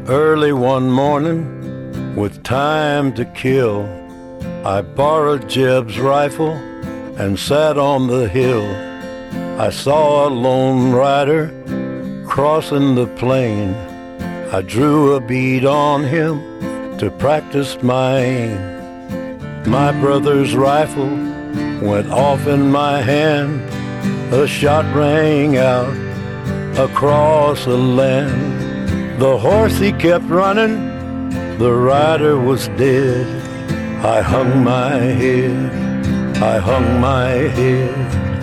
Early one morning, with time to kill, I borrowed Jeb's rifle and sat on the hill. I saw a lone rider crossing the plain. I drew a bead on him to practice my aim. My brother's rifle went off in my hand. A shot rang out across the land. The horse he kept running, the rider was dead. I hung my head, I hung my head.